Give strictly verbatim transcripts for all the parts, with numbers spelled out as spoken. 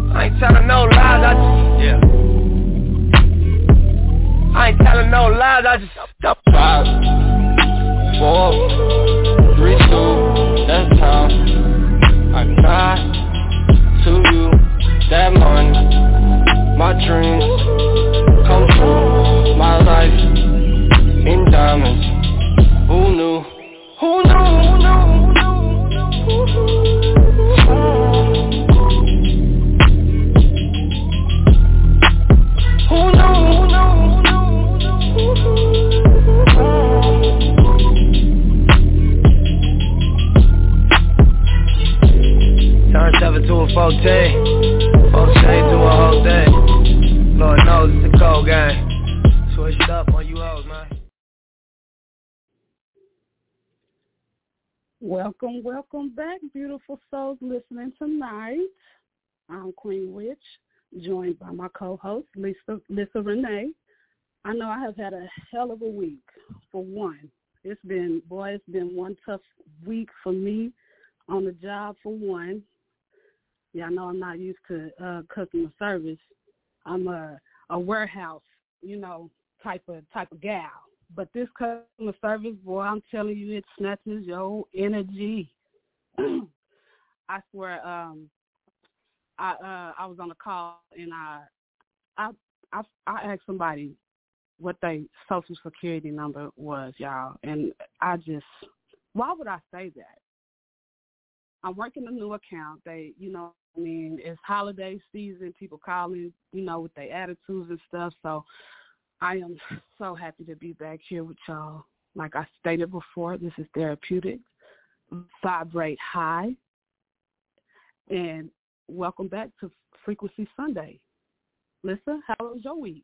I ain't telling no lies, I just, yeah. I ain't telling no lies, I just stop. Five, four, three, two, that's time. I got to you that money, my dreams come true, my life in diamonds. Who knew? Who knew? Who knew? Who knew? Who knew? Turn seven to a fourteen, fourteen to a whole thing. Lord knows it's a cold game. Switched up on you hoes, man. Welcome, welcome back, beautiful souls listening tonight. I'm Queen Witch, joined by my co-host, Lisa, Lisa Renee. I know I have had a hell of a week, for one. It's been, boy, it's been one tough week for me on the job, for one. Yeah, I know I'm not used to uh, customer service. I'm a, a warehouse, you know, type of type of gal. But this customer service, boy, I'm telling you, it snatches your energy. I swear, um, I uh, I was on a call and I, I I I asked somebody what their social security number was, y'all, and I just, why would I say that? I'm working a new account. They, you know, I mean, it's holiday season. People calling, you know, with their attitudes and stuff. So I am so happy to be back here with y'all. Like I stated before, this is therapeutic. Vibrate high. And welcome back to Frequency Sunday. Lisa, how was your week?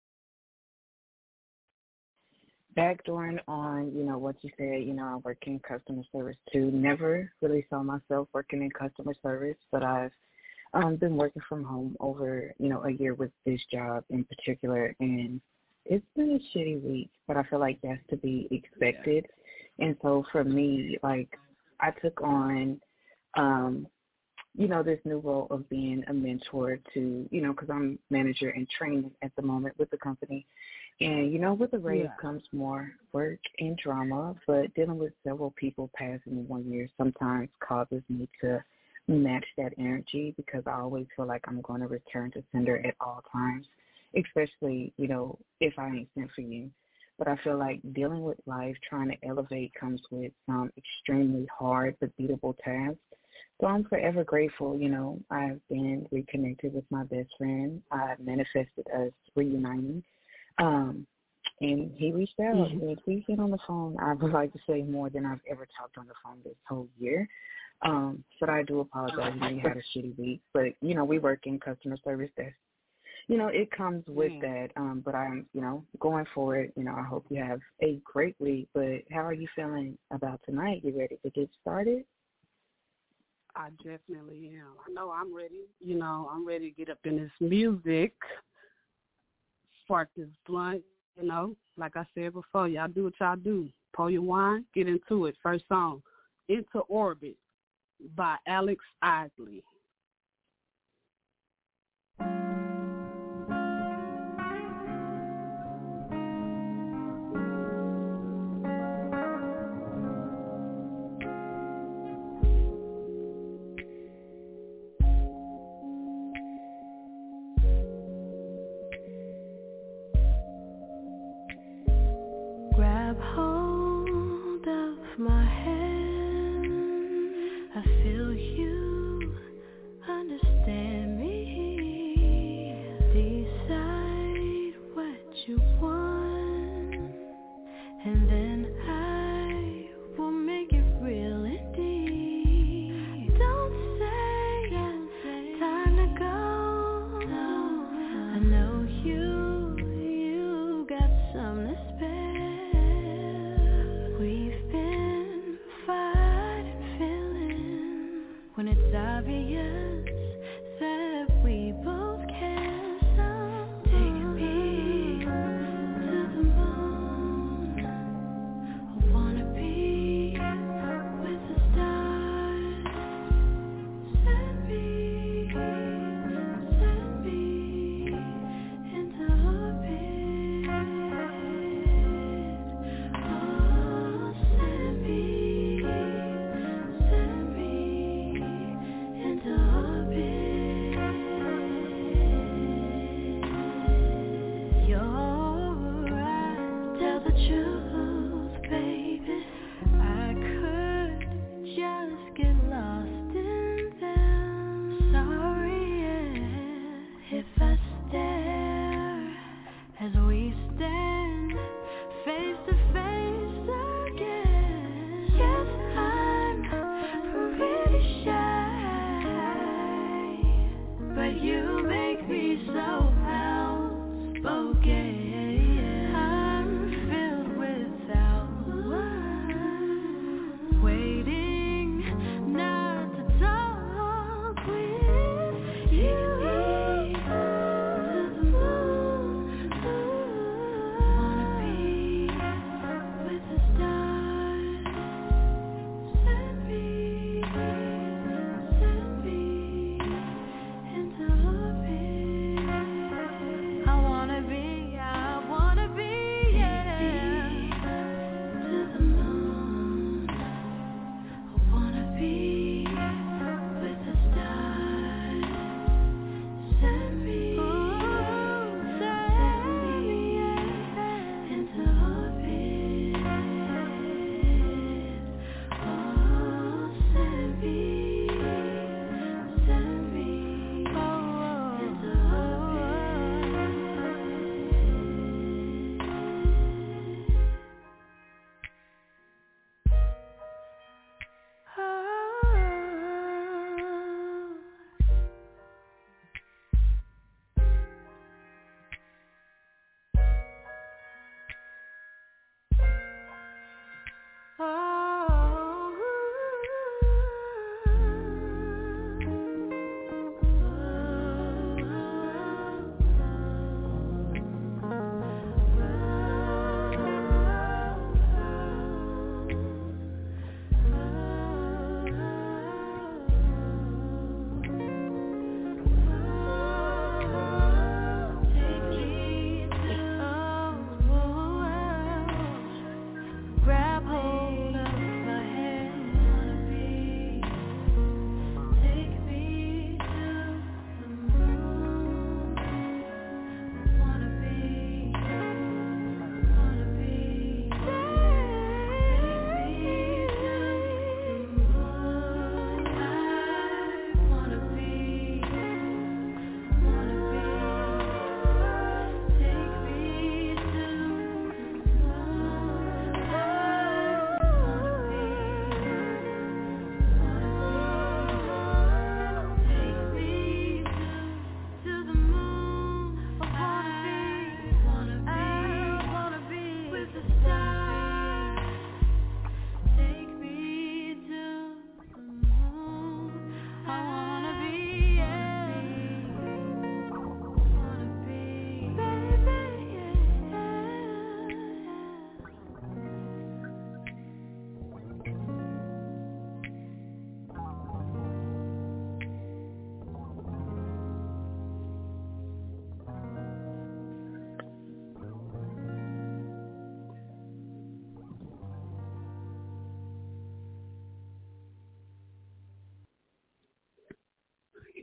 Backdooring on, you know, what you said, you know, I work in customer service too. Never really saw myself working in customer service, but I've um, been working from home over, you know, a year with this job in particular, and it's been a shitty week, but I feel like that's to be expected. Yeah. And so for me, like, I took on, um, you know, this new role of being a mentor to, you know, because I'm manager in training at the moment with the company. And, you know, with the raise yeah. comes more work and drama, but dealing with several people passing in one year sometimes causes me to match that energy because I always feel like I'm going to return to sender at all times, especially, you know, if I ain't sent for you. But I feel like dealing with life, trying to elevate comes with some extremely hard but beatable tasks. So I'm forever grateful, you know. I've been reconnected with my best friend. I manifested us reuniting. Um, and he reached out. Mm-hmm. And we get on the phone, I would like to say more than I've ever talked on the phone this whole year. Um, but I do apologize. You know, you had a shitty week. But, you know, we work in customer service. That's, you know, it comes with mm. that. Um, but I'm, you know, going forward, you know, I hope you have a great week. But how are you feeling about tonight? You ready to get started? I definitely am. I know I'm ready. You know, I'm ready to get up in this music. Spark this blunt, you know, like I said before, y'all do what y'all do. Pour your wine, get into it. First song, Into Orbit by Alex Isley. Grab hold of my hand, I feel you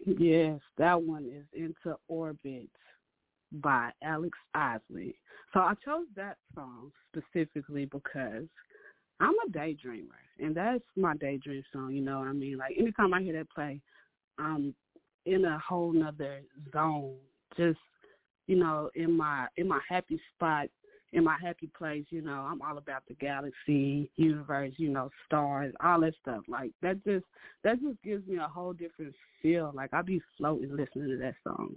Yes, that one is Into Orbit by Alex Isley. So I chose that song specifically because I'm a daydreamer, and that's my daydream song, you know what I mean? Like, anytime I hear that play, I'm in a whole nother zone, just, you know, in my in my happy spot, in my happy place, you know. I'm all about the galaxy, universe, you know, stars, all that stuff. Like, that just that just gives me a whole different feel. Like, I be floating listening to that song.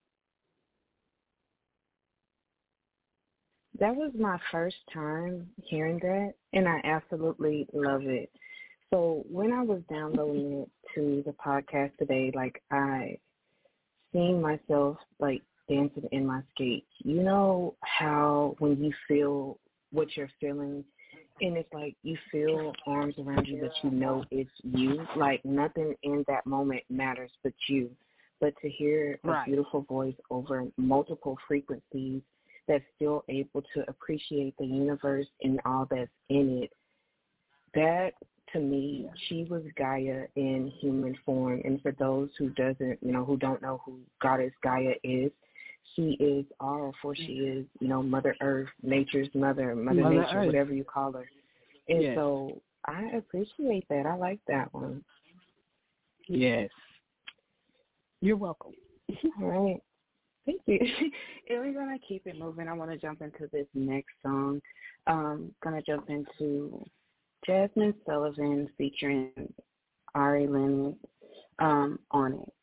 That was my first time hearing that, and I absolutely love it. So when I was downloading it to the podcast today, like, I seen myself, like, dancing in my skates. You know how when you feel what you're feeling, and it's like you feel arms around you, but you know it's you. Like, nothing in that moment matters but you. But to hear a Right. beautiful voice over multiple frequencies that's still able to appreciate the universe and all that's in it, that, to me, she was Gaia in human form. And for those who doesn't, you know, who don't know who Goddess Gaia is, she is all, for she is, you know, Mother Earth, nature's mother, Mother, Mother Nature, Earth. whatever you call her. And Yes. so I appreciate that. I like that one. Yes. You're welcome. All right. Thank you. And we're going to keep it moving. I want to jump into this next song. Um, going to jump into Jasmine Sullivan featuring Ari Lennox, um, On It.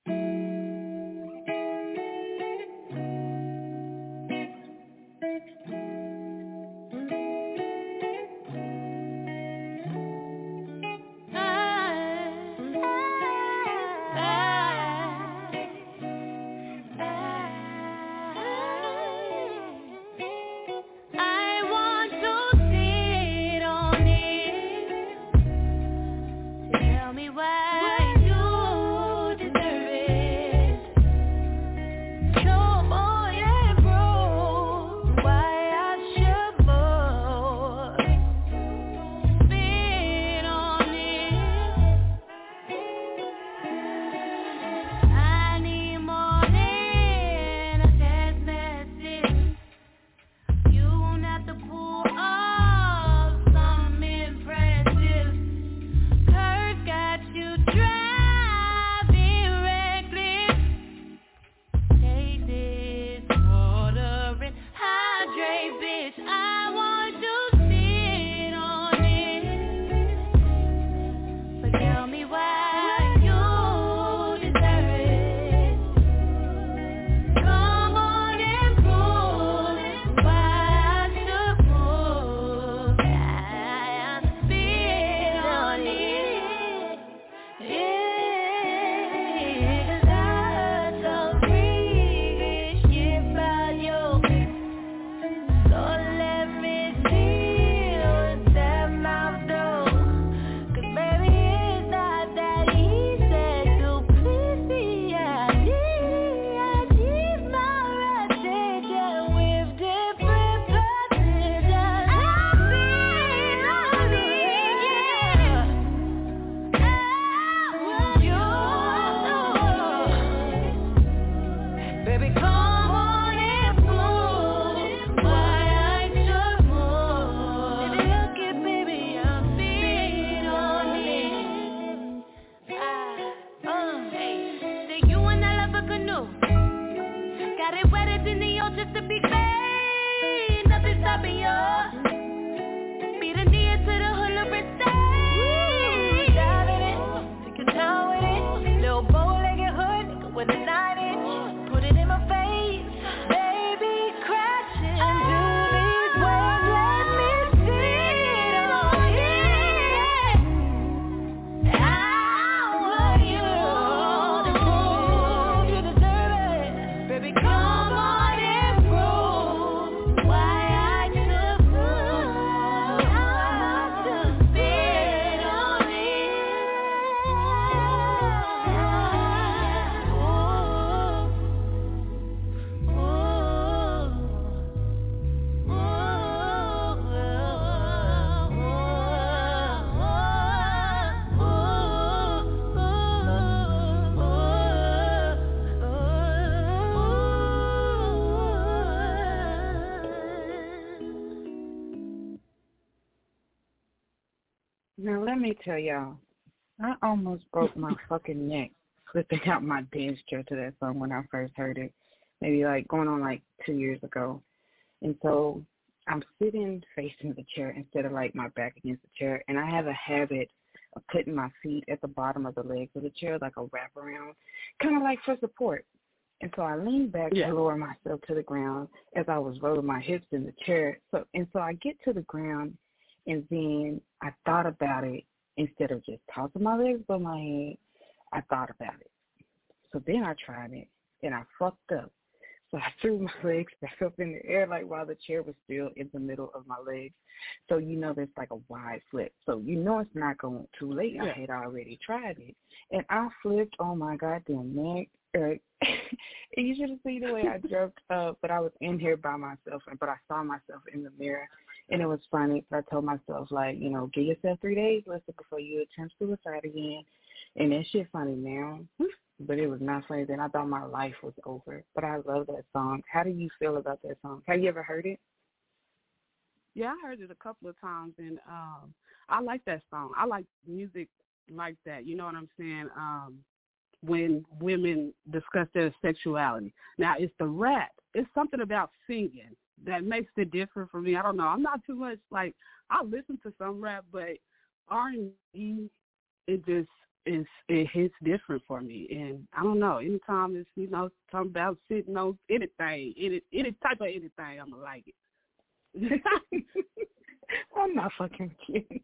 Now, let me tell y'all, I almost broke my fucking neck flipping out my dance chair to that song when I first heard it, maybe like going on like two years ago. And so I'm sitting facing the chair instead of like my back against the chair, and I have a habit of putting my feet at the bottom of the legs of the chair like a wraparound, kind of like for support. And so I leaned back yeah. to lower myself to the ground as I was rolling my hips in the chair. So and so I get to the ground, and then I thought about it. Instead of just tossing my legs above my head, I thought about it. So then I tried it, and I fucked up. So I threw my legs back up in the air, like while the chair was still in the middle of my legs. So you know there's like a wide flip. So you know it's not going too late. Yeah. I had already tried it. And I flipped on my goddamn neck. Eric. You should have seen the way I jerked up, but I was in here by myself, but I saw myself in the mirror, and it was funny. I told myself, like, you know, give yourself three days, listen, before you attempt suicide again. And that shit funny now, but it was not funny then. I thought my life was over, but I love that song. How do you feel about that song? Have you ever heard it? Yeah, I heard it a couple of times, and um, I like that song. I like music like that. You know what I'm saying? Um, when women discuss their sexuality. Now, it's the rap. It's something about singing that makes it different for me. I don't know. I'm not too much, like, I listen to some rap, but R and B, it just, is, it hits different for me. And I don't know. Anytime it's, you know, something about sitting on anything, any, any type of anything, I'm going to like it. I'm not fucking kidding.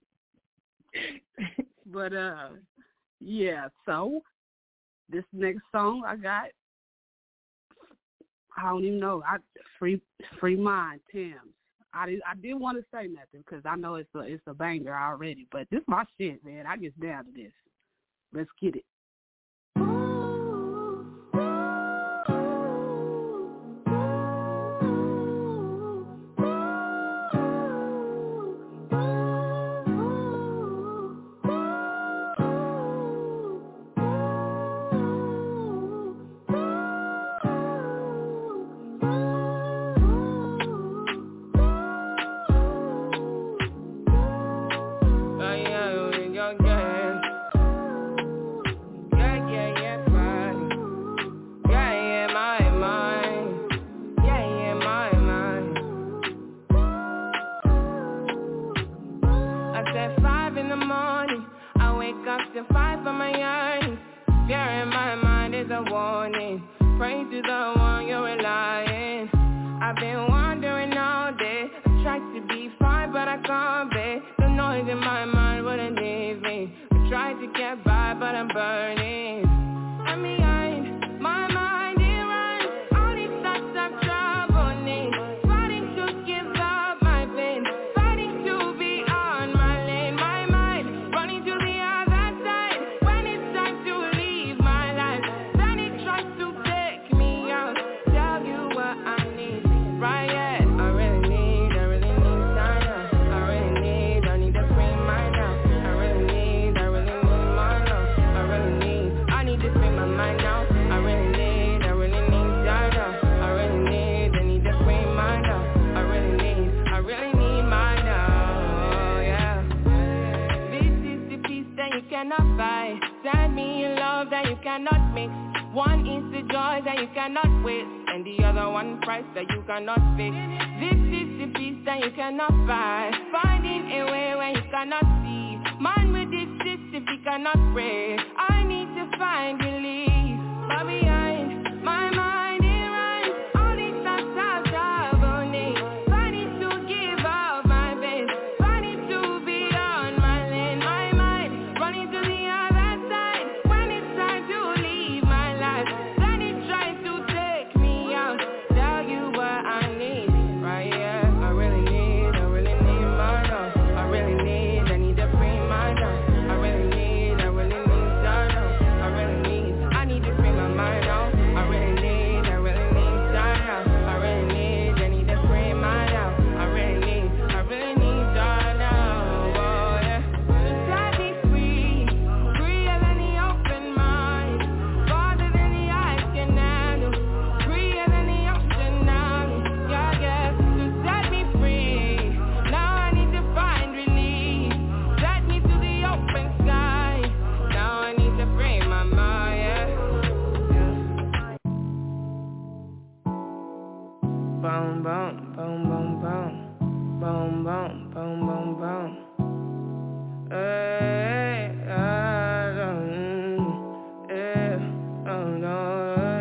But, uh, yeah, so this next song I got, I don't even know. I free free mind, Tim's. I did I didn't want to say nothing because I know it's a it's a banger already. But this my shit, man. I get down to this. Let's get it. Mind boom, boom, boom, boom, boom, boom, boom, boom, boom, boom. Hey, I don't, yeah, oh no.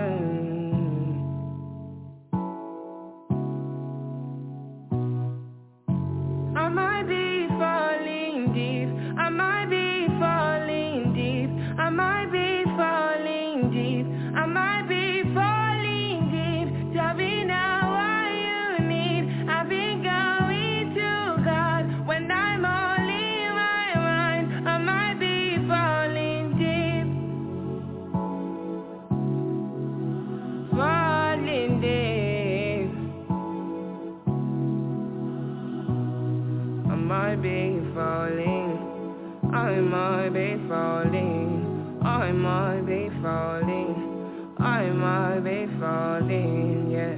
I might be falling deep. I might be falling deep. I might be falling deep. I might be falling deep. Tell me now what you need. I've been going to God when I'm all in my mind. I might be falling deep. Falling deep. I might be falling. I might be falling. I might be falling. I might be falling, yeah.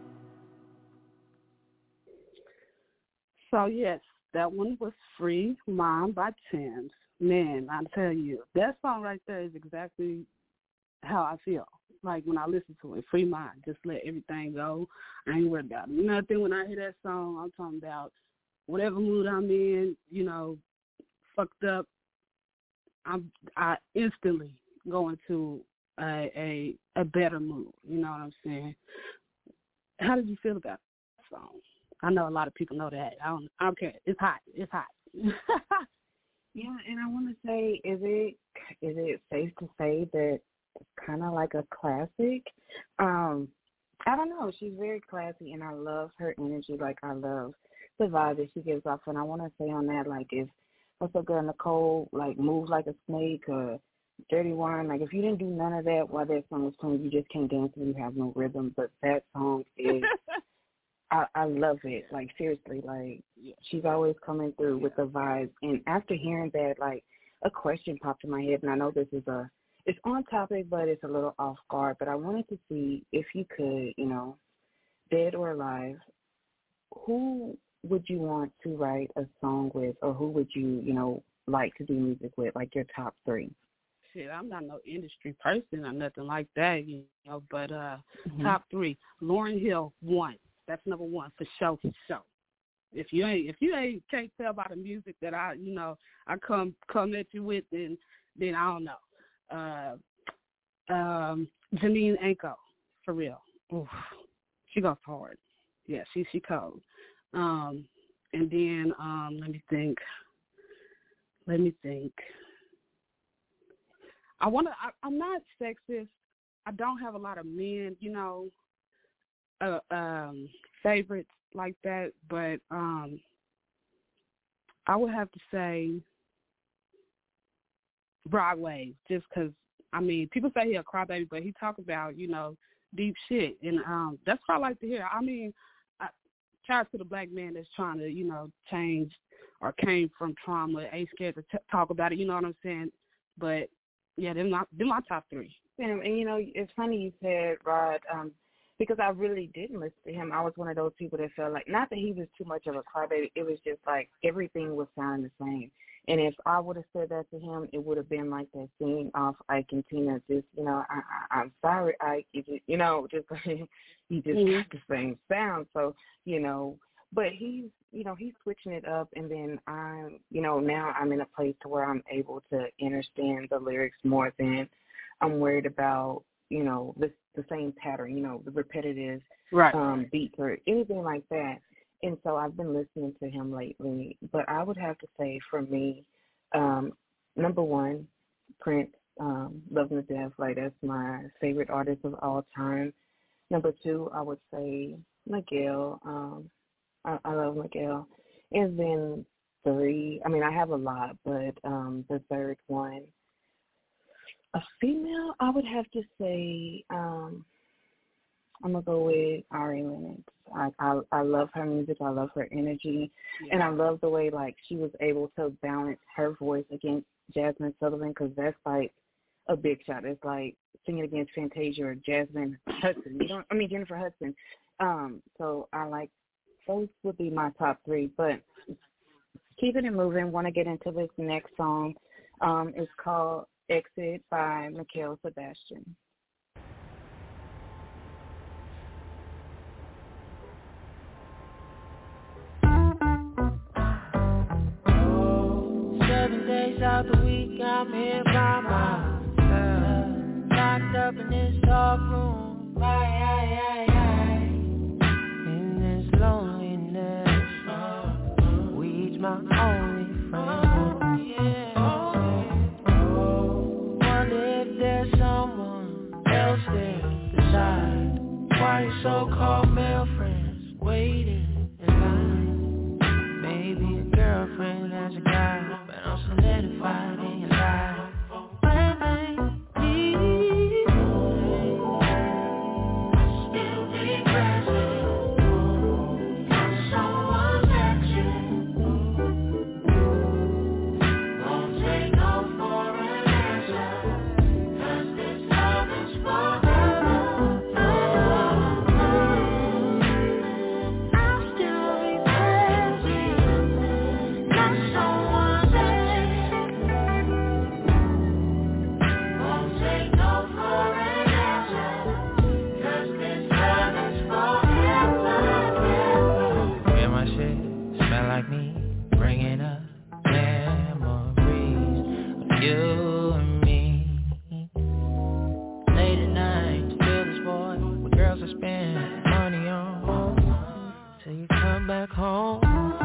So yes, that one was Free Mind by Thames. Man, I tell you, that song right there is exactly how I feel. Like when I listen to it, free mind, just let everything go. I ain't worried about nothing when I hear that song. I'm talking about whatever mood I'm in, you know, fucked up, I'm I instantly go into a, a a better mood. You know what I'm saying? How did you feel about that song? I know a lot of people know that. I don't. I don't care. It's hot. It's hot. Yeah, and I want to say, is it is it safe to say that it's kind of like a classic? Um, I don't know. She's very classy, and I love her energy. Like I love the vibe that she gives off, and I want to say on that, like if what's up, girl Nicole, like Move Like a Snake or Dirty Wine, like if you didn't do none of that while that song was playing, you just can't dance and you have no rhythm. But that song is, I, I love it. Like seriously, like she's always coming through with the vibes. And after hearing that, like a question popped in my head, and I know this is a, it's on topic, but it's a little off guard. But I wanted to see if you could, you know, dead or alive, who would you want to write a song with, or who would you, you know, like to do music with, like your top three? Shit, I'm not no industry person or nothing like that, you know, but uh, Mm-hmm. top three, Lauryn Hill, one. That's number one for sure, for sure. If you ain't, if you ain't can't tell by the music that I, you know, I come come at you with, then then I don't know. Uh, um, Janine Anko, for real. Oof. She goes hard. Yeah, she she cold. Um, and then um, let me think. Let me think. I want to. I'm not sexist. I don't have a lot of men, you know, uh, um, favorites like that. But um, I would have to say Broadway, just because. I mean, people say he a crybaby, but he talk about, you know, deep shit, and um, that's what I like to hear. I mean, I, shout out to the black man that's trying to, you know, change or came from trauma, ain't scared to t- talk about it. You know what I'm saying? But yeah, they're my they're my top three. And, and you know, it's funny you said Rod, um, because I really didn't listen to him. I was one of those people that felt like, not that he was too much of a crybaby, it was just like everything was sounding the same. And if I would have said that to him, it would have been like that scene off Ike and Tina, just, you know, I, I, I'm sorry, Ike, you, just, you know, just he just Mm-hmm. got the same sound. So, you know, but he's, you know, he's switching it up, and then I'm, you know, now I'm in a place to where I'm able to understand the lyrics more than I'm worried about, you know, the, the same pattern, you know, the repetitive Right. um, beats or anything like that. And so I've been listening to him lately. But I would have to say for me, um, number one, Prince, um, Love him to Death. Like, that's my favorite artist of all time. Number two, I would say Miguel. Um, I, I love Miguel. And then three, I mean, I have a lot, but um, the third one, a female, I would have to say, um, I'm going to go with Ari Lennox. I, I I love her music. I love her energy. Yeah. And I love the way, like, she was able to balance her voice against Jasmine Sullivan, because that's, like, a big shot. It's like singing against Fantasia or Jasmine Hudson. You don't, I mean, Jennifer Hudson. Um, so I like, those would be my top three. But keeping it moving, want to get into this next song. Um, it's called Exit by Mikael Sebastian. out the week, I'm here by myself, locked up in this dark room. Aye, aye, aye, aye. In this loneliness, weed's my only friend. Yeah. Oh, wonder if there's someone else there beside. Why you so-called male friends waiting in line? Maybe a girlfriend as a guy, but I'm solidified in your life. When I need, still be present. Someone that you won't take no for an answer, 'cause this love is forever. I'll still be present. Not someone that you won't take no for an answer, 'cause this love is forever. Yeah, my shit smell like me, bringing up memories of you and me. Late at night, still this boy with girls I spend money on, till you come back home.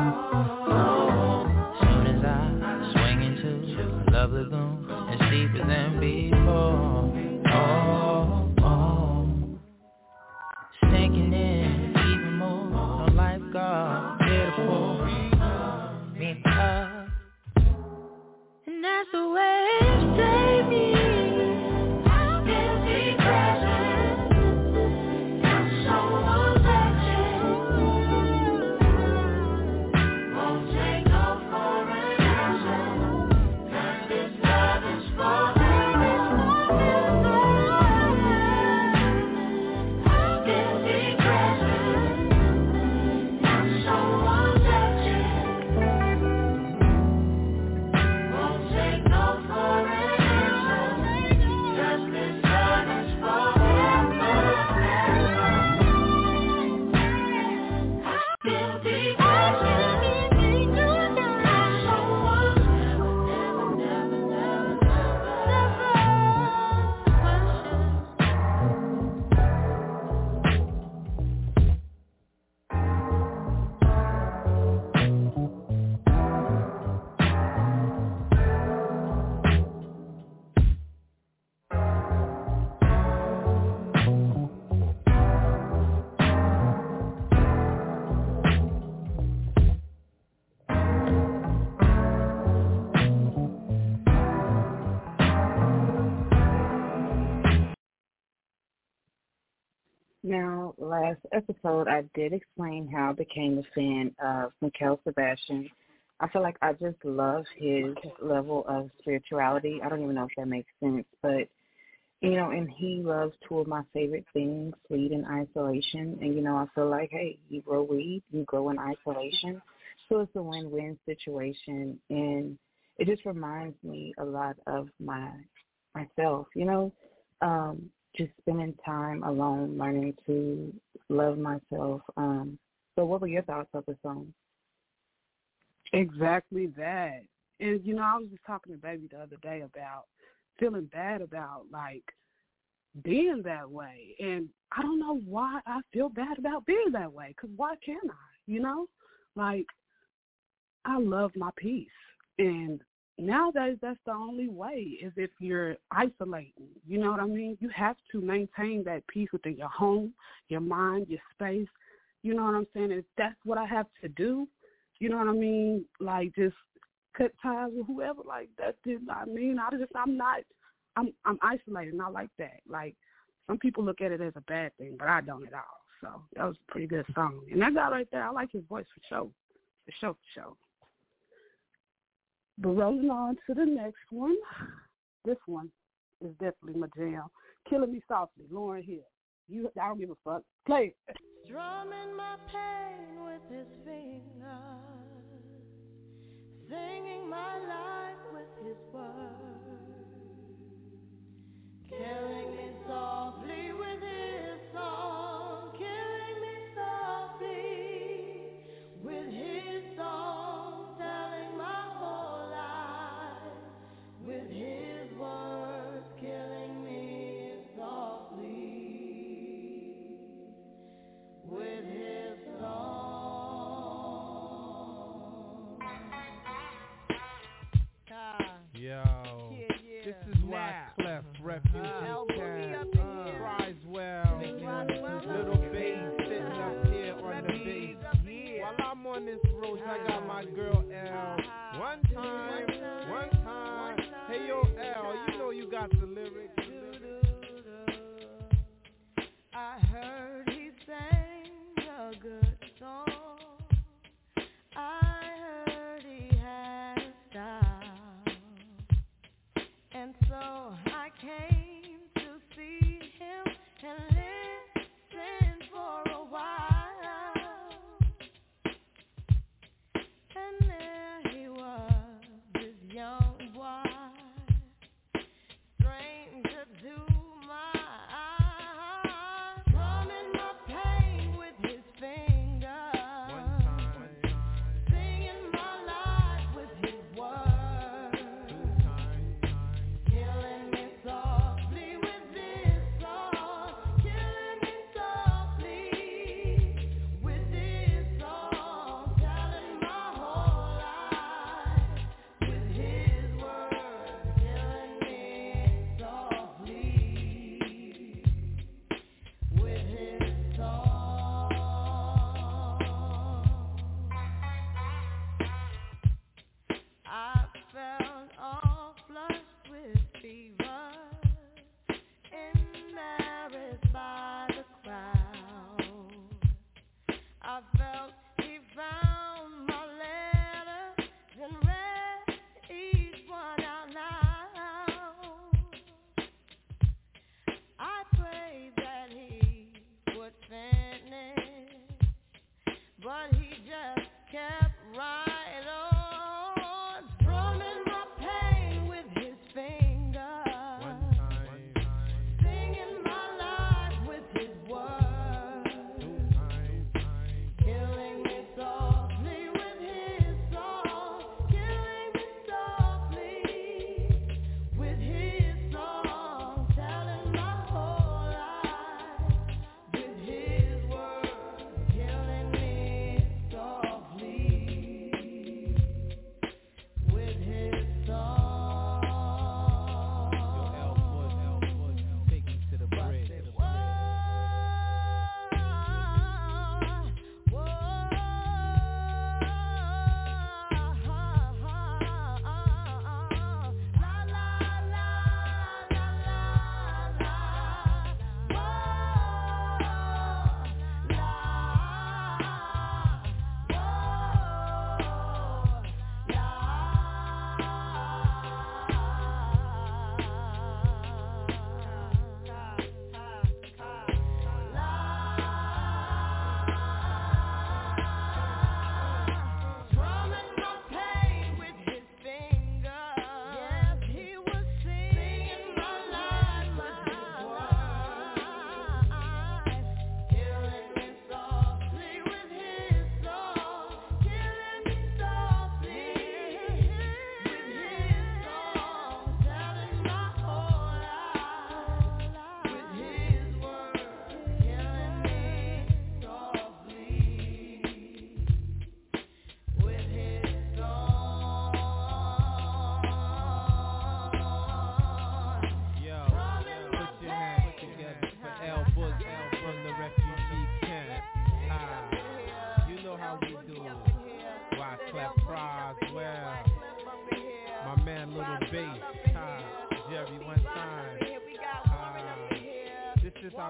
Soon as I swing into Love Lagoon, it's deeper than before. Oh, oh, sinking in even more. No lifeguard, beautiful, me up, and that's the way it stay me. I'll still be present. Not someone that you won't take no for an answer, 'cause this love is forever. I'll still be present. Not someone that you won't take no for an answer, 'cause this love is forever. I'll still be present. Not someone, never, never, never, never, Now, last episode, I did explain how I became a fan of Mikel Sebastian. I feel like I just love his level of spirituality. I don't even know if that makes sense, but, you know, and he loves two of my favorite things, weed and isolation. And, you know, I feel like, hey, you grow weed, you grow in isolation. So it's a win-win situation. And it just reminds me a lot of my myself, you know, um, just spending time alone, learning to love myself. Um, so what were your thoughts of the song? Exactly that. And, you know, I was just talking to Baby the other day about feeling bad about, like, being that way. And I don't know why I feel bad about being that way, because why can't I, you know? Like, I love my peace. And nowadays, that's the only way, is if you're isolating. You know what I mean? You have to maintain that peace within your home, your mind, your space. You know what I'm saying? If that's what I have to do, you know what I mean? Like, just cut ties with whoever. Like, that's just, I mean, I just, I'm not, I'm I'm isolated, and I like that. Like, some people look at it as a bad thing, but I don't at all. So that was a pretty good song. And that guy right there, I like his voice for sure. For sure, for sure. But rolling on to the next one. This one is definitely my jam. Killing Me Softly, Lauryn Hill. You, I don't give a fuck. Play it. Strumming my pain with his fingers, singing my life with his words, killing me softly with his song, killing me softly with his song, telling my whole life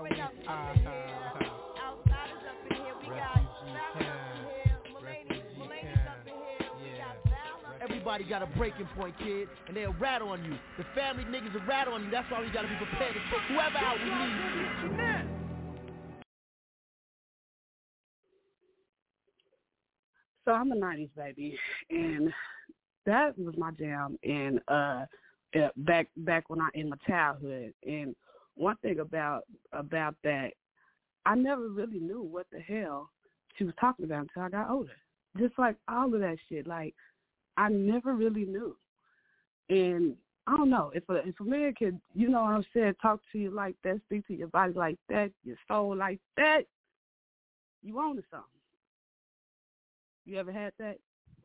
pouring up up in here. Outsiders up in here. We got Balance up in here. Mulaney's up in here. We got Balance. Everybody got a breaking point, kid, and they'll rat on you. The family niggas will rat on you. That's why we gotta be prepared to kick whoever out we need. So I'm a nineties baby, and that was my jam. And uh, uh, back back when I in my childhood. And one thing about about that, I never really knew what the hell she was talking about until I got older. Just like all of that shit, like I never really knew. And I don't know if a if a man could, you know what I'm saying, talk to you like that, speak to your body like that, your soul like that, you own to something. You ever had that?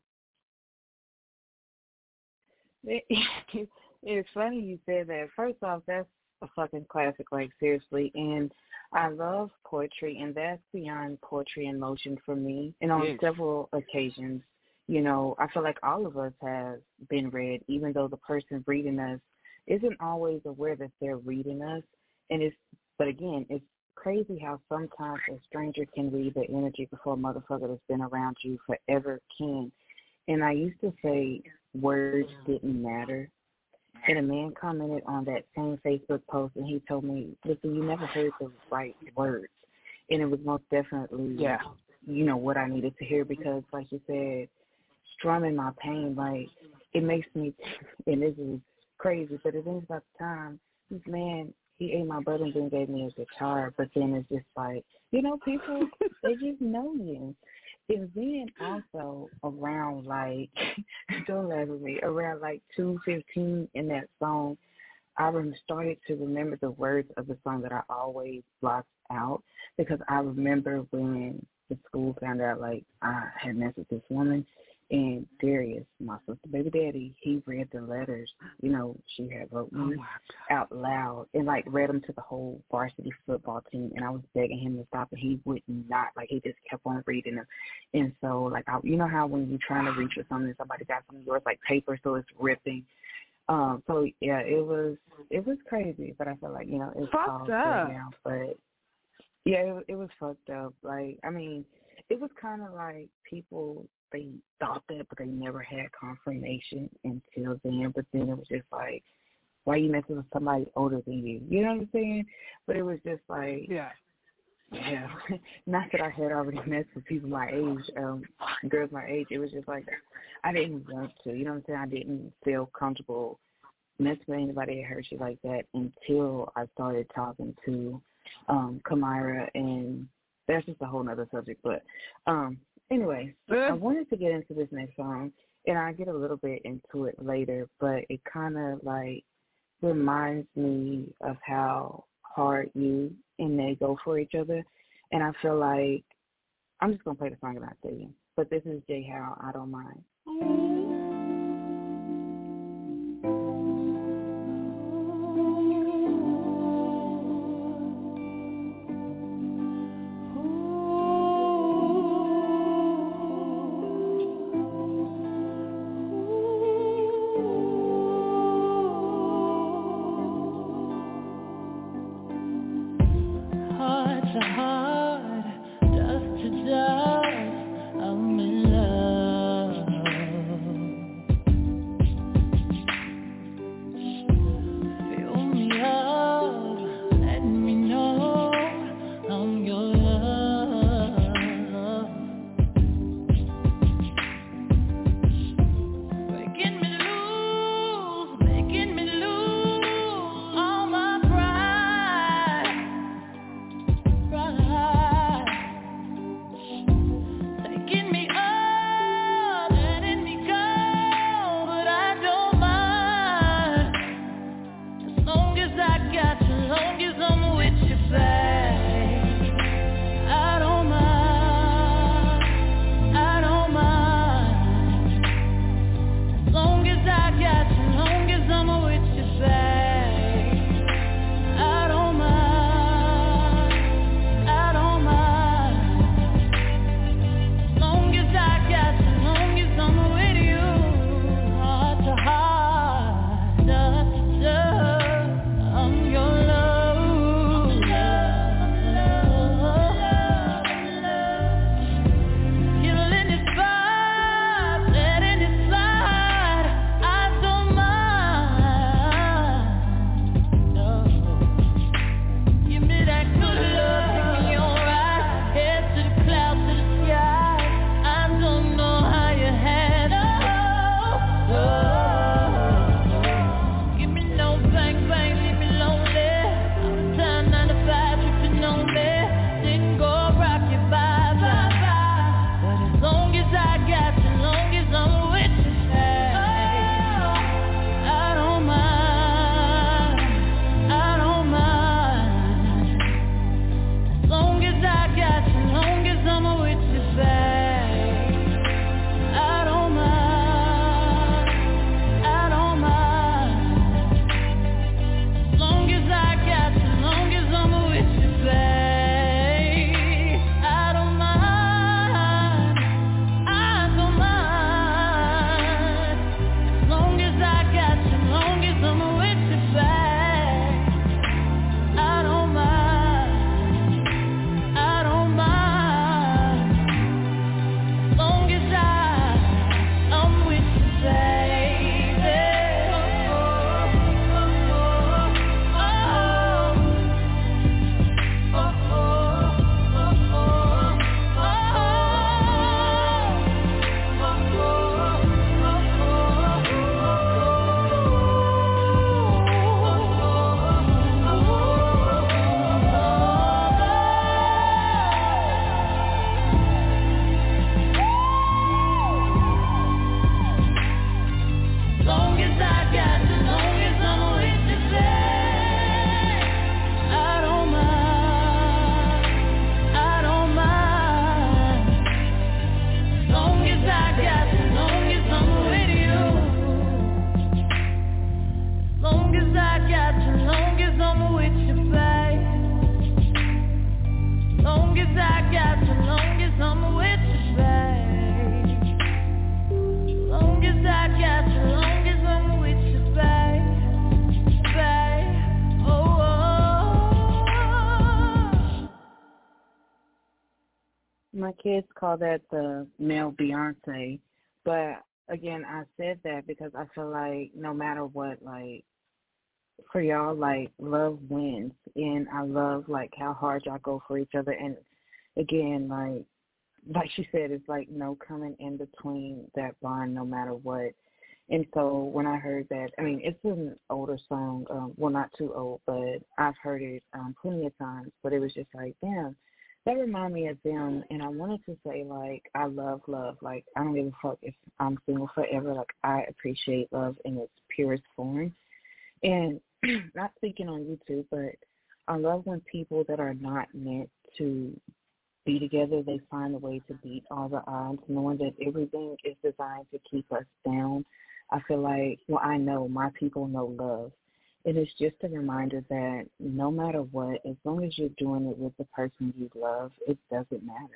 It's funny you said that. First off, that's a fucking classic, like seriously. And I love poetry, and that's beyond poetry in motion for me. And on yes. several occasions, you know, I feel like all of us have been read, even though the person reading us isn't always aware that they're reading us. And it's, but again, it's crazy how sometimes a stranger can read the energy before a motherfucker that's been around you forever can. And I used to say words didn't matter. And a man commented on that same Facebook post, and he told me, listen, you never heard the right words. And it was most definitely, yeah, you know, what I needed to hear because, like you said, strumming my pain, like, it makes me, and this is crazy, but it is about the time, this man, he ate my butt and then gave me a guitar, but then it's just like, you know, people, they just know you. And then also around like, don't laugh at me, around like two fifteen in that song, I started to remember the words of the song that I always blocked out because I remember when the school found out like I had messed with this woman. And Darius, my sister baby daddy, he read the letters, you know, she had wrote me oh out loud and, like, read them to the whole varsity football team. And I was begging him to stop, and he would not. Like, he just kept on reading them. And so, like, I, you know how when you're trying to reach for something, somebody got some of yours, like, paper, so it's ripping. Um, so, yeah, it was it was crazy. But I feel like, you know, it's fucked up now. But, yeah, it, it was fucked up. Like, I mean, it was kind of like people – they thought that, but they never had confirmation until then. But then it was just like, why are you messing with somebody older than you? You know what I'm saying? But it was just like, yeah, yeah. Not that I had already messed with people my age, um, girls my age. It was just like, I didn't want to. You know what I'm saying? I didn't feel comfortable messing with anybody that heard shit like that until I started talking to um, Kamira, and that's just a whole nother subject. But, um, Anyway, I wanted to get into this next song, and I'll get a little bit into it later, but it kind of, like, reminds me of how hard you and they go for each other, and I feel like, I'm just going to play the song and I'll tell you, but this is J How, I Don't Mind. Right. as I got you, long as I'm with you, babe. Long as I got you, long as I'm with you, babe. Babe, oh, oh. My kids call that the male Beyonce, but again, I said that because I feel like no matter what, like, for y'all, like, love wins, and I love, like, how hard y'all go for each other, and again, like, like she said, it's like no coming in between that bond no matter what, and so when I heard that, I mean, it's an older song, um, well, not too old, but I've heard it um, plenty of times, but it was just like, damn, that reminded me of them, and I wanted to say, like, I love love. Like, I don't give a fuck if I'm single forever. Like, I appreciate love in its purest form. And not speaking on YouTube, but I love when people that are not meant to be together, they find a way to beat all the odds, knowing that everything is designed to keep us down. I feel like, well, I know my people know love. It is just a reminder that no matter what, as long as you're doing it with the person you love, it doesn't matter.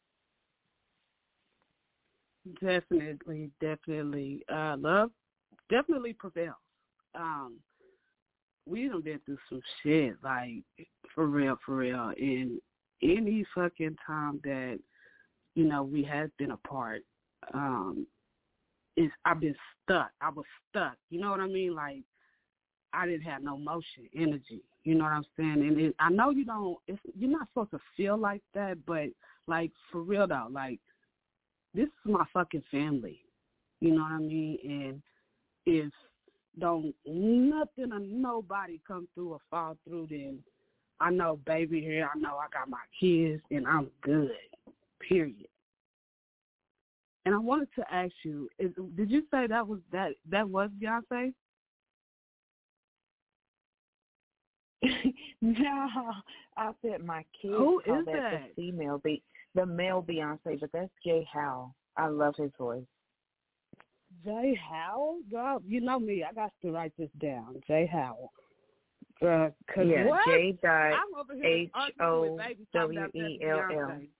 Definitely, definitely. Uh, love definitely prevails. Um, we done been through some shit, like, for real, for real. And any fucking time that, you know, we have been apart, um, it's, I've been stuck. I was stuck. You know what I mean? Like, I didn't have no motion, energy. You know what I'm saying? And it, I know you don't, it's, you're not supposed to feel like that, but, like, for real, though, like, this is my fucking family. You know what I mean? And if don't nothing or nobody come through or fall through, then I know baby here, I know I got my kids, and I'm good, period. And I wanted to ask you, is, did you say that was that that was Beyonce? No, I said my kids Who call is that, that? the female, Be- the male Beyonce, but that's Jay Howell. I love his voice. Jay Howell? Girl, you know me. I got to write this down. Jay Howell. Uh, cause yeah, what? J dot I'm over here H arguing O with baby W talking E about L L. Beyonce.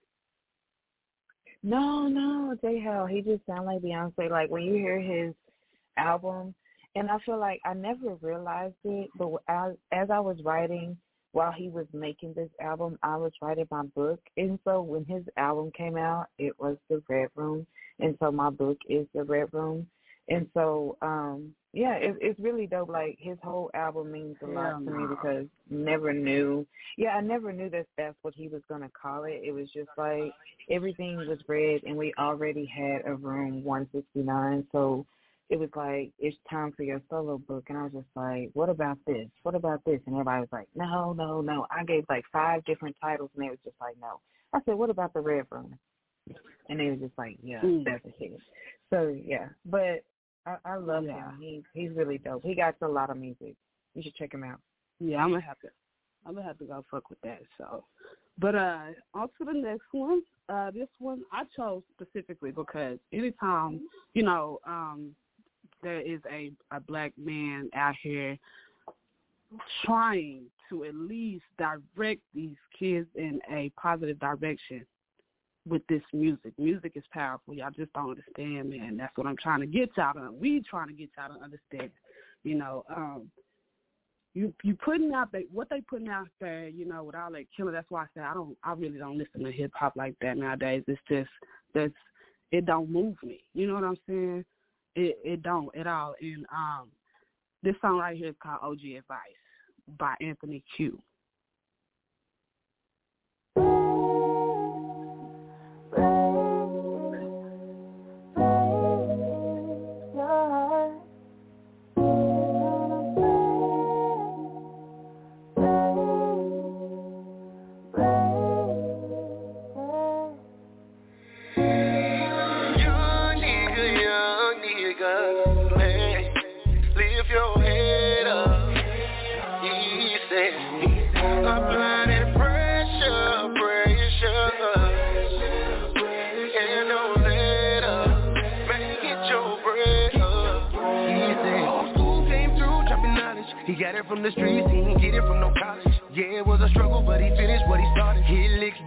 No, no, Jay Howell. He just sounds like Beyonce. Like when you hear his album, and I feel like I never realized it, but as, as I was writing, while he was making this album, I was writing my book. And so when his album came out, it was The Red Room. And so my book is The Red Room. And so, um, yeah, it, it's really dope. Like, his whole album means a lot Hell to no. me because never knew. Yeah, I never knew that that's what he was going to call it. It was just like everything was red, and we already had a room one sixty-nine. So it was like, it's time for your solo book. And I was just like, what about this? What about this? And everybody was like, no, no, no. I gave like five different titles, and they was just like, no. I said, what about The Red Room? And they was just like, yeah, mm. that's it. So, yeah. But I, I love yeah. him. He, he's really dope. He got a lot of music. You should check him out. Yeah, I'm gonna have to. I'm gonna have to go fuck with that. So, but uh, on to the next one. Uh, this one I chose specifically because anytime you know um, there is a a black man out here trying to at least direct these kids in a positive direction with this music. Music is powerful. Y'all just don't understand, man. That's what I'm trying to get y'all to. We trying to get y'all to understand. You know, um, you you putting out the, what they putting out there. You know, with all that killing. That's why I said I don't. I really don't listen to hip hop like that nowadays. It's just that's it don't move me. You know what I'm saying? It it don't at all. And um, this song right here is called O G Advice by Anthony Q.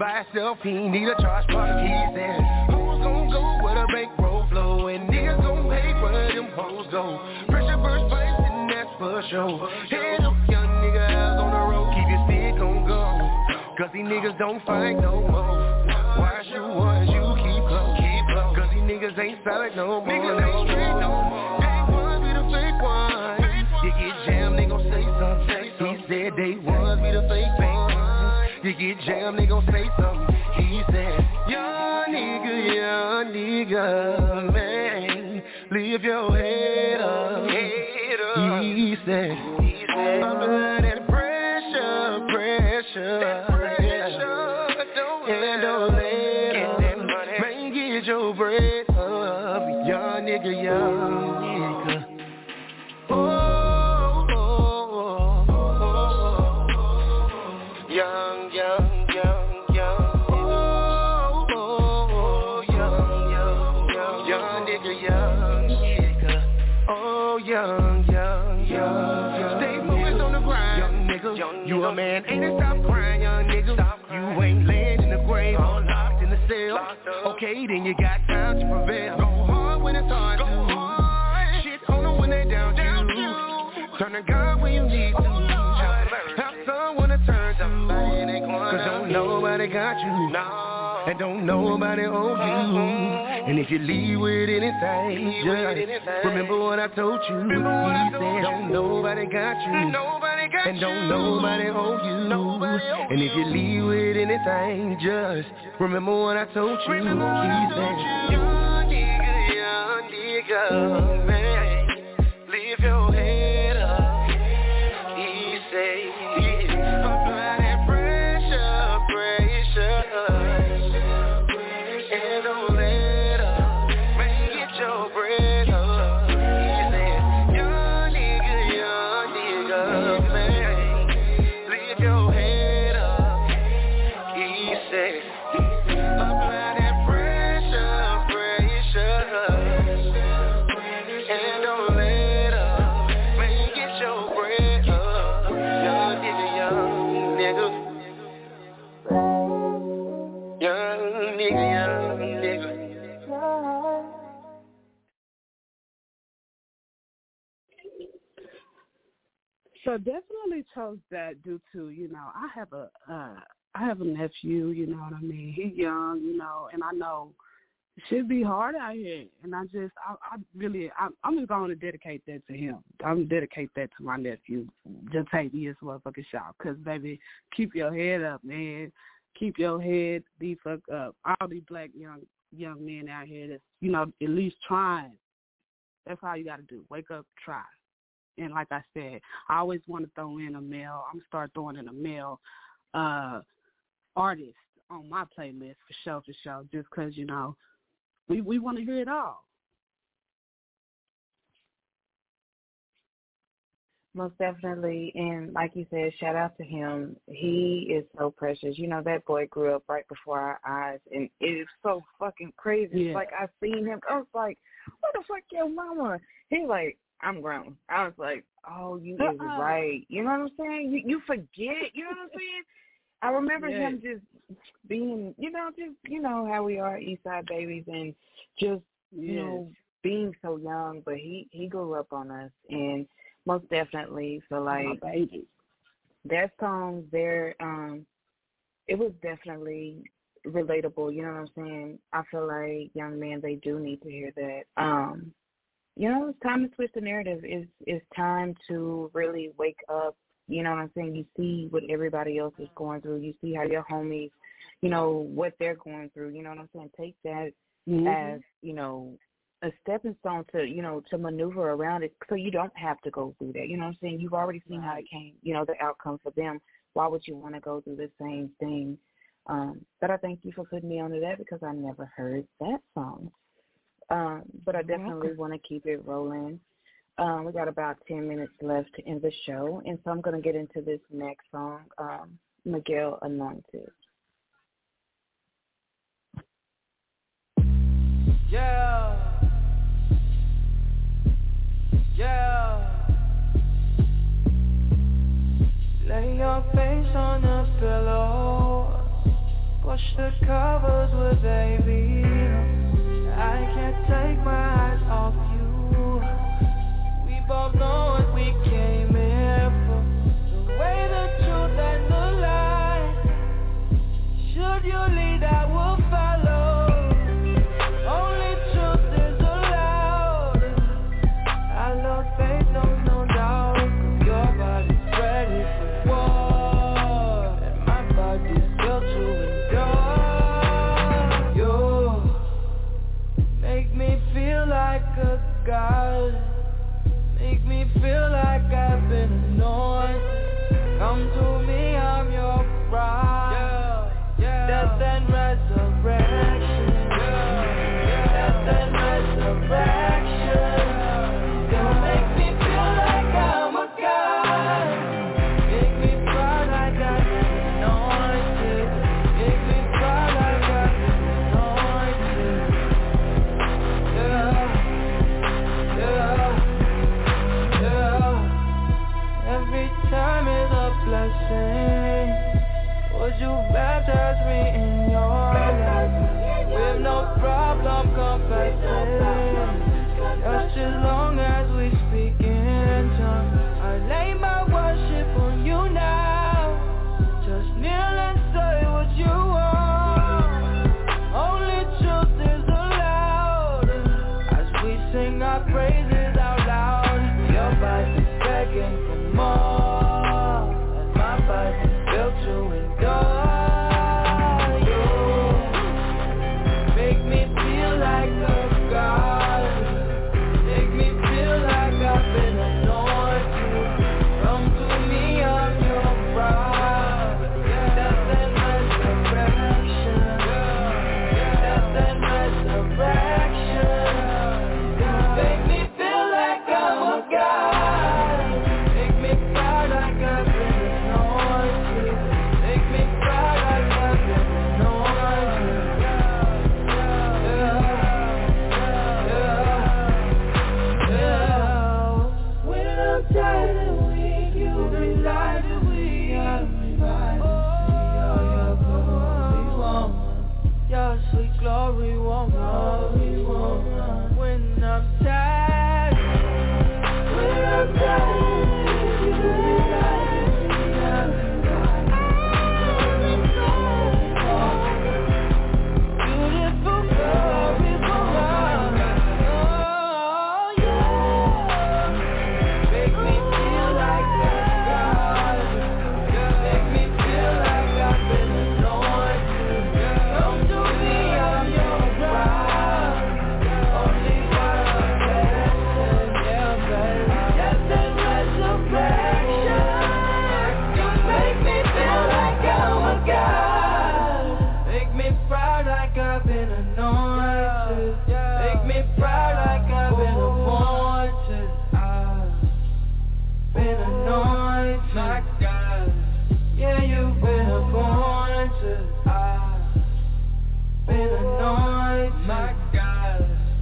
by himself, he ain't need a charge for the he said, who's gon' go where the bankroll flow? And niggas gon' hate where them hoes go. Pressure first place, and that's for sure. Head up, young nigga, eyes on the road. Keep your stick on go, cause these niggas don't fight no more. Why should ones you keep close? Cause these niggas ain't solid no more. Niggas ain't straight no more. Day ones be the fake ones. You get jammed, they gon' say something. He said day ones be the fake ones. You get jammed, they gon' say something. He said, young nigga, young nigga, man, leave your head up. Head up. He said, he said, apply that pressure, pressure, that pressure. Yeah. Don't and don't let up. Get that money. Man, get your bread up, young nigga, young nigga. Oh, oh, oh, oh, oh. Young, young, young, young. Oh, oh, oh, young, young, young, young nigga, young nigga. Oh, young, young, young, young. Stay focused on the grind, young nigga. Young you nigga. A man, ain't it? Stop crying, young nigga. Stop crying. You ain't laying in the grave, all locked in the cell. Okay, then you got time to prevail. Go hard when it's hard to. Hard. Shit on them when they down, down to. Turn the gun when you need to. Have someone to turn to. Cause don't nobody got you. No. And don't nobody owe you. And if you leave with anything, just remember what I told you. He said don't nobody got you. And don't nobody owe you. And if you leave with anything, just remember what I told you. He said, young nigga, young nigga, man, leave your head up. He said, apply that pressure, pressure, and don't let up. Man, get your bread up. He said, young nigga, young nigga, man, leave your head up. He said, apply that pressure, pressure, and don't let up. Man, get your bread up. Young nigga, young nigga. Young nigga, young nigga. So definitely chose that due to, you know, I have a uh I have a nephew, you know what I mean? He's young, you know, and I know it should be hard out here. And I just, I, I really, I, I'm just going to dedicate that to him. I'm going to dedicate that to my nephew. Just take me his motherfucking shot. Because, baby, keep your head up, man. Keep your head the fuck up. All these black young young men out here that's, you know, at least trying. That's all you got to do. Wake up, try. And like I said, I always want to throw in a male. I'm going to start throwing in a male uh, artist on my playlist for sure, for sure, just because, you know, we, we want to hear it all. Most definitely. And like you said, shout out to him. He is so precious. You know, that boy grew up right before our eyes, and it is so fucking crazy. Yeah. It's like I seen him. I was like, what the fuck your mama? He like, I'm grown. I was like, oh, you uh-uh. is right. You know what I'm saying? You, you forget. You know what I'm saying? I remember yes. him just being, you know, just, you know, how we are East Side babies and just, yes. you know, being so young. But he, he grew up on us, and most definitely feel like oh, baby. Their songs, their, um, it was definitely relatable. You know what I'm saying? I feel like young men, they do need to hear that. Um, you know, it's time to switch the narrative. It's, it's time to really wake up. You know what I'm saying? You see what everybody else is going through. You see how your homies, you know, what they're going through. You know what I'm saying? Take that mm-hmm. as, you know, a stepping stone to, you know, to maneuver around it so you don't have to go through that. You know what I'm saying? You've already seen how it came, you know, the outcome for them. Why would you want to go through the same thing? Um, but I thank you for putting me onto that because I never heard that song. Um, but I definitely want to keep it rolling. Um, we got about ten minutes left in the show, and so I'm going to get into this next song, um, Miguel Anointed. Yeah. Yeah. Lay your face on the pillow. Go Wash the covers with baby. I can't take my eyes off you. We both know what we came here for. The way, the truth, and the lie. Should you lead, I will follow. Only truth is allowed. I love faith, no, no doubt. Cause your body's ready for war, and my body's built to endure. You make me feel like a god. Make me feel like I've been anointed. Come to me, I'm your bride. Yeah, yeah. Death and resurrection. Yeah, yeah. Death and resurrection. You make me feel like I'm a god. Make me fly like I've been anointed. Make me fly like I've been anointed. Yeah, yeah. Every time is a blessing. Would you baptize me in your life? With no problem confessing. Just as long as we speak in tongues. I lay my worship on you now. Just kneel and say what you want. Only truth is allowed. As we sing our praises out loud. Your body's begging for more, and my body's built to endure. You make me feel like a god. Make me feel like I've been anointed. Come to me, I'm your bride. Death and resurrection. Death and resurrection. Make me feel like I'm a god. Make me fly like I've been anointed. Make me fly like I've been anointed. Yeah, yeah, yeah. When I'm tired and weak, you rely to me. I'm reminded to see all your glory woman. Your sweet glory woman. When I'm tired, when I'm tired, you rely to me. I'm beautiful glory woman. Oh yeah. Make me feel like a god. Make me feel like I've been anointed. Come to me, I'm your bride. Only one blessing, yeah, baby. Death and resurrection. You make me feel like I'm a god. Make me proud like I've been anointed. Make me proud like I've been appointed. I've been anointed. My God. Yeah, you've been appointed. I've been anointed. My God.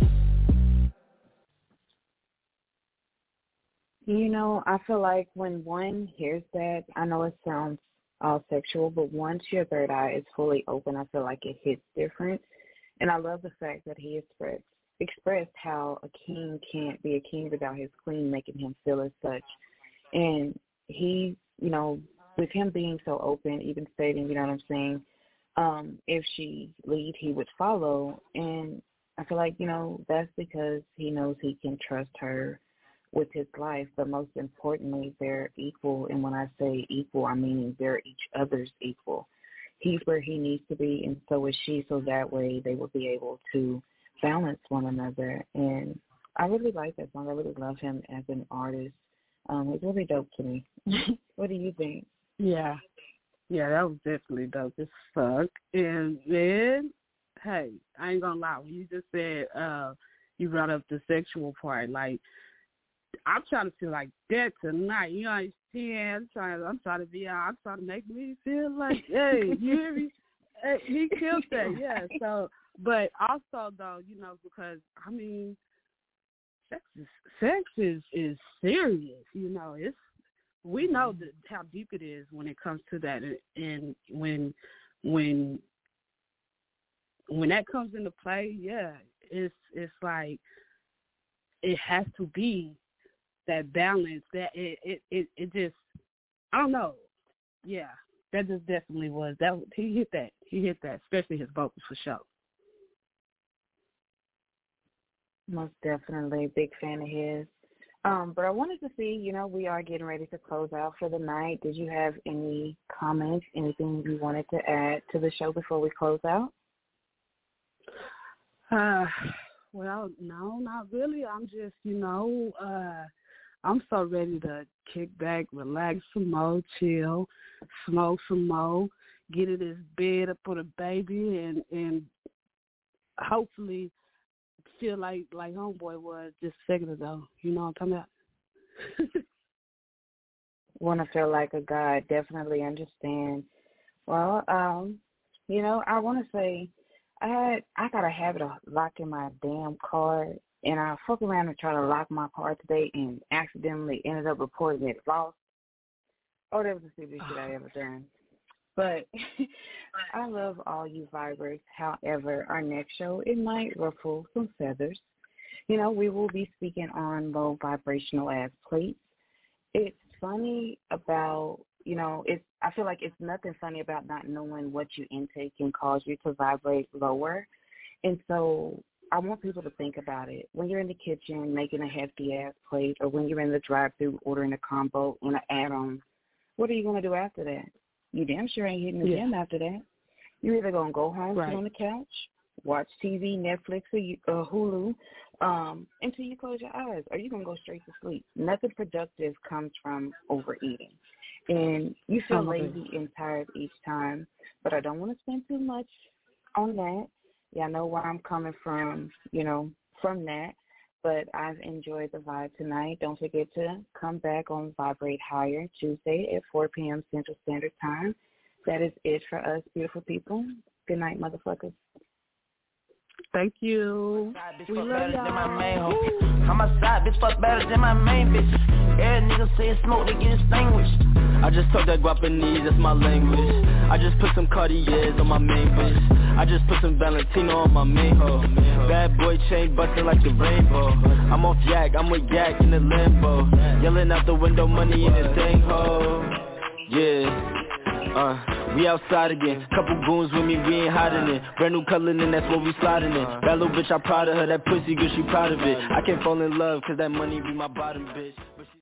You know, I feel like when one hears that, I know it sounds all sexual, but once your third eye is fully open, I feel like it hits different. And I love the fact that he expressed expressed how a king can't be a king without his queen making him feel as such. And he, you know, with him being so open, even stating, you know what I'm saying, um, if she lead, he would follow. And I feel like, you know, that's because he knows he can trust her with his life. But most importantly, they're equal. And when I say equal, I mean they're each other's equal. He's where he needs to be, and so is she, so that way they will be able to balance one another. And I really like that song. I really love him as an artist. Um, it's really dope to me. What do you think? Yeah. Yeah, that was definitely dope as fuck. And then, hey, I ain't gonna lie, when you just said uh, you brought up the sexual part, like, I'm trying to feel like that tonight. You understand? I'm trying, I'm trying to be out. I'm trying to make me feel like, hey, you hear me? Hey, he killed that, yeah. So, but also, though, you know, because, I mean, sex is, sex is, is serious, you know. It's we know that how deep it is when it comes to that, and when when when that comes into play, yeah, it's it's like it has to be that balance. That it it it, it just I don't know. Yeah, that just definitely was that. He hit that. He hit that, especially his vocals for sure. Most definitely, big fan of his. Um, but I wanted to see, you know, we are getting ready to close out for the night. Did you have any comments, anything you wanted to add to the show before we close out? Uh, well, no, not really. I'm just, you know, uh, I'm so ready to kick back, relax some more, chill, smoke some more, get in this bed up for the baby, and and hopefully feel like like homeboy was just a second ago. You know what I'm talking about? Want to feel like a guy, definitely understand. Well, um, you know, I want to say I had I got a habit of locking my damn car, and I fuck around and try to lock my car today and accidentally ended up reporting it lost. Oh, that was the stupidest shit I ever done. But I love all you vibers. However, our next show, it might ruffle some feathers. You know, we will be speaking on low vibrational ass plates. It's funny about, you know, it's, I feel like it's nothing funny about not knowing what you intake can cause you to vibrate lower. And so I want people to think about it. When you're in the kitchen making a hefty ass plate, or when you're in the drive-thru ordering a combo and an add-on, what are you going to do after that? You damn sure ain't hitting the yeah. gym after that. You're either going to go home, right. sit on the couch, watch T V, Netflix, or uh, Hulu, um, until you close your eyes, or you're going to go straight to sleep. Nothing productive comes from overeating. And you feel lazy and tired each time, but I don't want to spend too much on that. Yeah, I know where I'm coming from, you know, from that. But I've enjoyed the vibe tonight. Don't forget to come back on Vibrate Higher Tuesday at four p.m. Central Standard Time. That is it for us, beautiful people. Good night, motherfuckers. Thank you. We love y'all. I'm a side bitch, fuck better than my main bitch. Every nigga say smoke, they get extinguished. I just talk that Guapanese, that's my language. I just put some Cartiers on my main bitch. I just put some Valentino on my main hoe. Bad boy chain bustin' like the rainbow. I'm off yak, I'm with yak in the limbo. Yelling out the window, money in the thing hoe. Yeah, uh, we outside again. Couple goons with me, we ain't hiding it. Brand new color and that's what we sliding in. That little bitch, I'm proud of her. That pussy good, she proud of it. I can't fall in love, cause that money be my bottom bitch.